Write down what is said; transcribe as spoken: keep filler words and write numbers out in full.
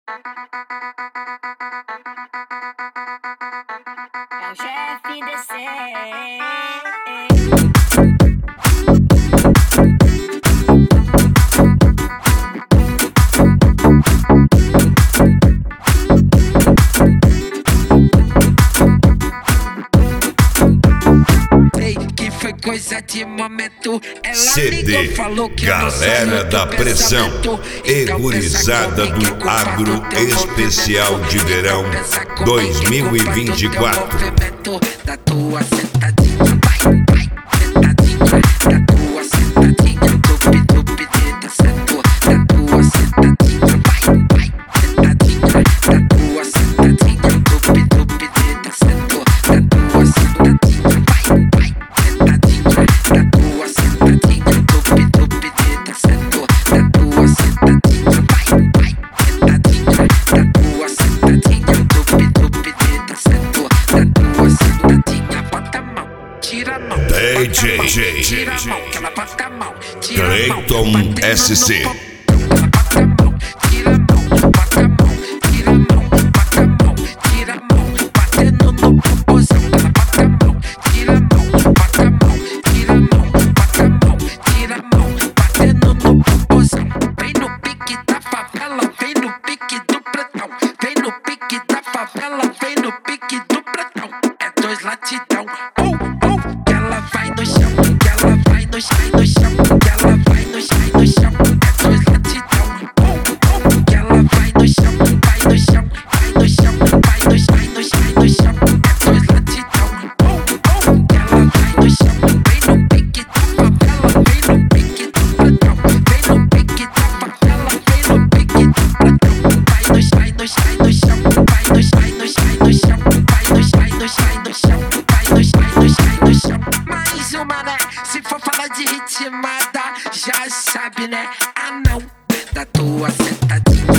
É o G F D C. Foi coisa de momento. Ela C D ligou, falou que Galera da Pressão, egurizada do Agro Especial de Verão dois mil e vinte e quatro. Da tua sentadinha, vai, vai, sentadinha, da tua sentadinha, tupi, tupi, teta, sentou, da tua sentadinha, vai, vai, sentadinha, da tua sentadinha, tupi, tupi, teta, sentou, da tua sentadinha, vai, vai. D J Clayton S C. Se for falar de ritmada, já sabe, né? Ah não, da tua sentadinha.